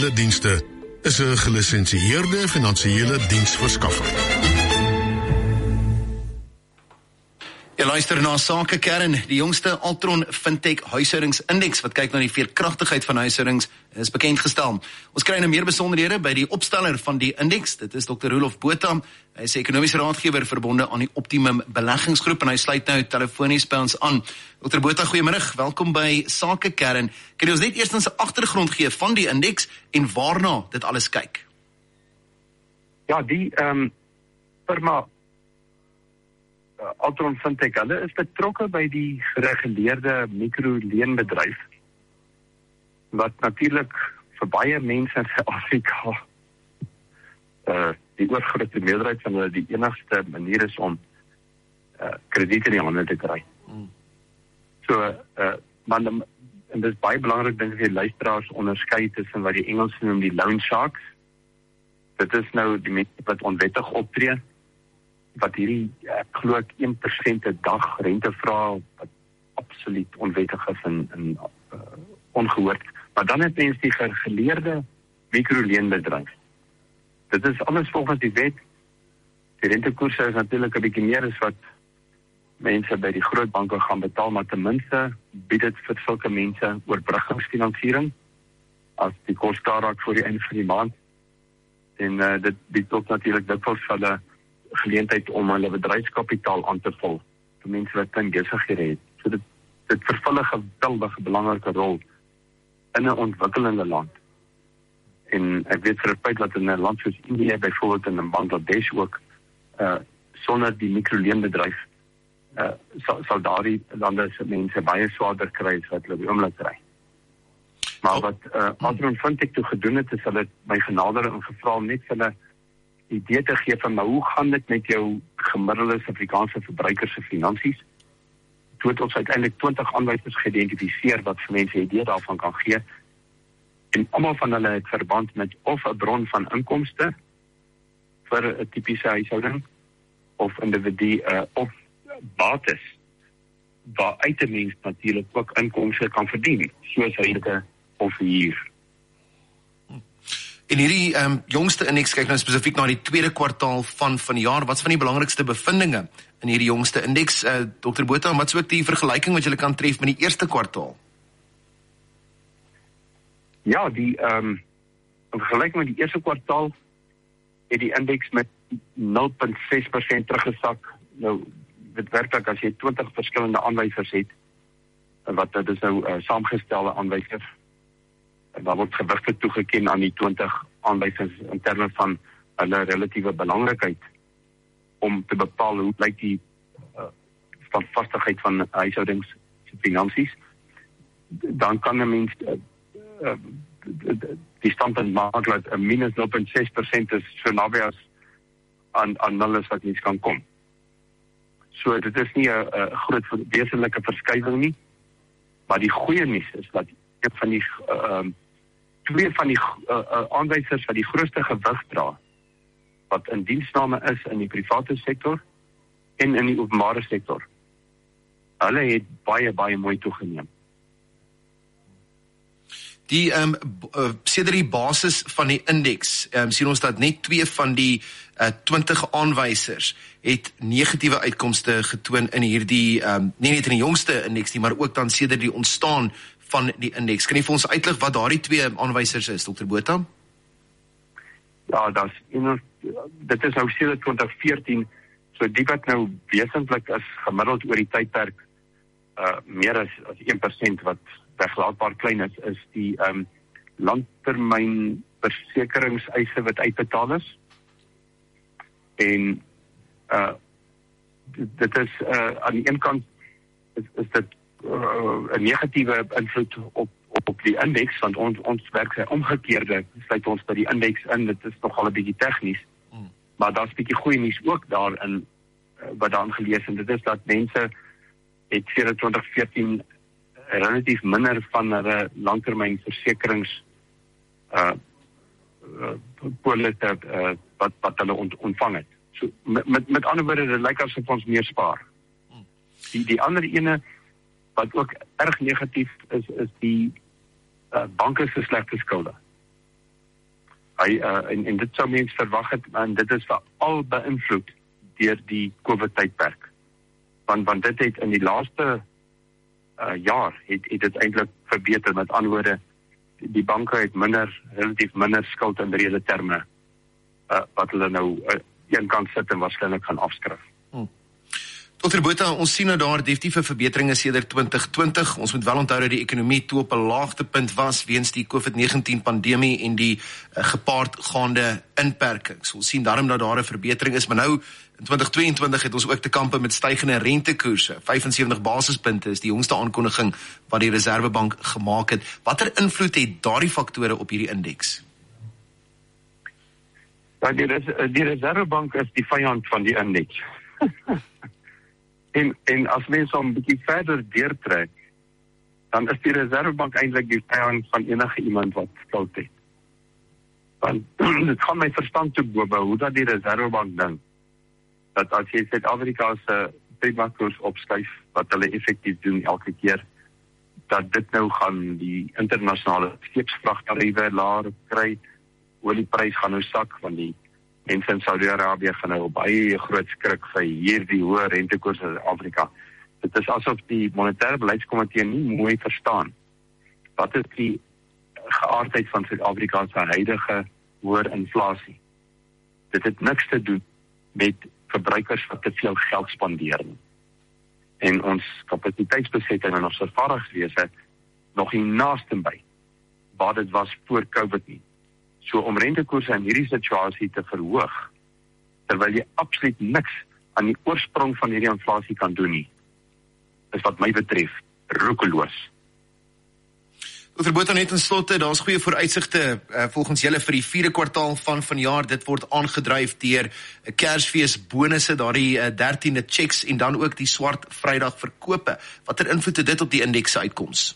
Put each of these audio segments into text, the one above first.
Finansiële Dienste is 'n gelisensieerde finansiële diensverskaffer. Jy luister na Sakekern, die jongste Altron Fintech huishoudings-indeks wat kyk na die veerkragtigheid van huishoudings is bekendgestel. Ons kry nou meer besonderhede by die opsteller van die indeks. Dit is Dr. Roelof Botha. Hy is ekonomiese raadgewer verbonde aan die Optimum Beleggingsgroep en hy sluit nou telefonies by ons aan. Dr. Botha, goeiemiddag. Welkom by Sakekern. Kan jy ons net eerstens 'n agtergrond gee van die indeks en waarna dit alles kyk? Ja, die firma Altron Fintech, hulle is betrokke by die gereguleerde mikroleenbedryf, wat natuurlik vir baie mense in Suid-Afrika die oorgrootste meerderheid van hulle die enigste manier is om krediet in die hande te kry. So, maar en dit is baie belangrik dink ek die luisteraars onderskei tussen wat die Engels noem die loan sharks. Dit is nou die mense wat onwettig optree, wat hierdie, ek glo 1% 'n dag rente vra, wat absoluut onwettig is en ongehoord. Maar dan het mens die gereguleerde mikroleenbedryf. Dit is alles volgens die wet. Die rentekoerse is natuurlik 'n bietjie meer as wat mense by die groot banke gaan betaal, maar ten minste bied dit vir sulke mense oorbruggingsfinansiering as die kos daar raak voor die einde van die maand. En dit bied ook natuurlik dikwels vir hulle geleentheid om hulle bedryfskapitaal aan te vul vir mense wat klein besighede het. So dit vervul 'n geweldige belangrike rol in 'n ontwikkelende land. En ek weet vir 'n feit dat in 'n land soos Indië byvoorbeeld en in Bangladesh ook sonder die mikroleenbedryf sal daardie lande se mense baie swaarder kry as wat hulle op die oomblik kry. Maar wat Altron Fintech toe gedoen het, is hulle my genader en gevra om net vir hulle idee te gee van, maar hoe gaan dit met jou gemiddelde Suid-Afrikaanse verbruiker se finansies? Toe het ons uiteindelik 20 aanwysers geïdentifiseer wat vir mense 'n idee daarvan kan gee. En almal van hulle het verband met of 'n bron van inkomste vir 'n tipiese huishouding of individu of bates waaruit 'n mens natuurlik ook inkomste kan verdien, soos rente of huur. En hierdie jongste indeks kyk nou spesifiek na die tweede kwartaal van die jaar. Wat is van die belangrikste bevindinge in hierdie jongste indeks? Dr. Botha, wat is ook die vergelyking wat jy kan tref met die eerste kwartaal? Ja, in vergelyking met die eerste kwartaal het die indeks met 0,6% teruggesak. Nou, dit werklik as jy 20 verskillende aanwysers het, wat dit is nou saamgestelde aanwysers, en daar word gewigte toegeken aan die 20 aanwysers in terme van hulle relatiewe belangrikheid om te bepaal hoe lyk die standvastigheid van huishoudings se finansies. Dan kan 'n mens die standpunt maak dat 'n minus 0,6% is so naby as aan nul is wat mens kan kom. So dit is nie 'n groot wesenlike verskywing nie, maar die goeie nuus is dat een van die twee van die aanwysers wat die grootste gewig dra, wat in diensname is in die private sektor en in die openbare sektor, hulle het baie mooi toegeneem. Die sedert die basis van die indeks sien ons dat net 2 van die 20 aanwysers het negatiewe uitkomste getoon in hierdie nie net in die jongste indeks nie, maar ook dan sedert die ontstaan van die indeks. Kan jy vir ons uitlig wat daardie 2 aanwysers is, Dr. Botha? Ja, dit is nou sedert 2014, so die wat nou wesentlik is gemiddeld oor die tydperk meer as 1% wat weglaatbaar klein is die langtermyn versekeringseise wat uitbetaal is. En dit is aan die een kant is dit 'n negatiewe invloed op die indeks, want ons werk sy omgekeerde, sluit ons by die indeks in, dit is nogal 'n bietjie tegnies, maar daar's 'n bietjie goeie nuus ook daarin, wat daarin gelees, en dit is dat mense het sedert 2014 relatief minder van hulle langtermyn versekerings polisse wat hulle ontvang het. So, met ander woorde, dit lyk asof ons meer spaar. Die ander ene wat ook erg negatief is die banke se slegte skulde. En dit sou mens verwag het, en dit is veral beïnvloed deur die COVID-tydperk. Want dit het in die laaste jaar het dit eintlik verbeter. Met ander woorde, die banke het relatief minder skuld in reële terme wat hulle nou een kant sit en waarskynlik gaan afskryf. Dr. Botha, ons sien nou daar definitief verbeteringe sedert 2020. Ons moet wel onthou dat die ekonomie toe op 'n laagtepunt was weens die COVID-19 pandemie en die gepaardgaande inperkings. Ons sien daarom dat daar 'n verbetering is, maar nou in 2022 het ons ook te kampe met stygende rentekoerse. 75 basispunte is die jongste aankondiging wat die Reserwebank gemaak het. Watter invloed het daardie faktore op hierdie indeks? Ja, die Reserwebank is die vyand van die indeks. En as mens hom 'n bietjie verder deurtrek, dan is die Reserwebank eintlik die vyand van enige iemand wat skuld het. Want dit gaan my verstand te bowe hoe dat die Reserwebank dink dat as jy Suid-Afrika se prima-koers opskuif, wat hulle effektief doen elke keer, dat dit nou gaan die internasionale skeepsvragtariewe laer kry, olieprys gaan nou sak, want die mense in Saudi-Arabië gaan nou baie groot skrik vir hierdie hoë rentekoers in Afrika. Dit is asof die monetêre beleidskomitee nie mooi verstaan wat is die geaardheid van Suid-Afrika se huidige hoër inflasie. Dit het niks te doen met verbruikers wat te veel geld spandeer. En ons kapasiteitsbesetting en ons vervaardigingswese nog nie naaste by waar dit was voor COVID nie. So om rentekoerse in hierdie situasie te verhoog, terwyl jy absoluut niks aan die oorsprong van hierdie inflasie kan doen nie, is wat my betref roekeloos. Dr. Botha, net in slotte, daar's goeie vooruitsigte volgens julle vir die 4de kwartaal van vanjaar. Dit word aangedryf deur Kersfeesbonusse, daardie 13de checks en dan ook die swart Vrydag verkope. Watter invloed het dit op die indeks se uitkoms?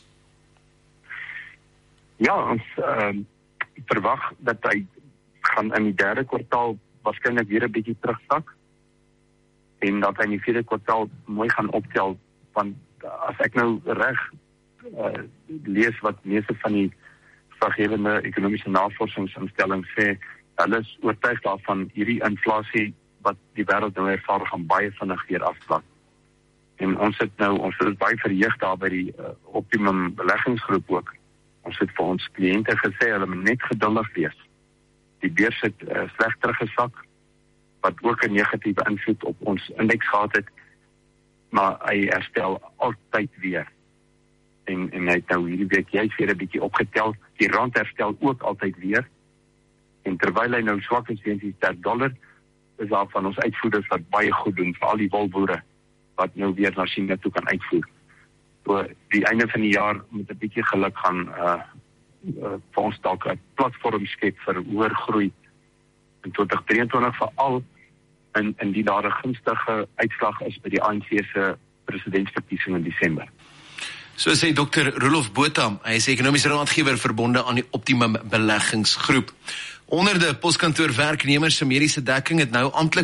Ja, ons verwag dat hy gaan in die 3de kwartaal waarskynlik weer 'n bietjie terugsak en dat hy in die 4de kwartaal mooi gaan optel, want as ek nou reg lees wat meeste van die vergewende ekonomiese navorsingsinstellings sê, hulle is oortuig daarvan hierdie inflasie wat die wêreld nou ervaar gaan baie vinnig weer afplat. En ons is baie verheug daar by die Optimum beleggingsgroep ook. Ons het vir ons kliënte gesê, hulle moet net geduldig wees. Die beurs het sleg teruggesak, wat ook 'n negatiewe invloed op ons indeks gehad het, maar hy herstel altyd weer. En hy het nou hierdie week juist weer 'n bietjie opgetel. Die rand herstel ook altyd weer. En terwyl hy nou swak is weens die sterk dollar, is daar van ons uitvoerders wat baie goed doen, vir al die wolboere wat nou weer na China toe kan uitvoer. So die einde van die jaar met 'n bietjie geluk gaan vir ons dalk 'n platform skep vir hoër groei in 2023, veral in die daar 'n gunstige uitslag is by die ANC se presidentsverkiesing in Desember. So sê Dr. Roelof Botha, hy is ekonomiese raadgewer verbonde aan die Optimum beleggingsgroep. Honderde poskantoorwerknemers se mediese dekking het nou amptelik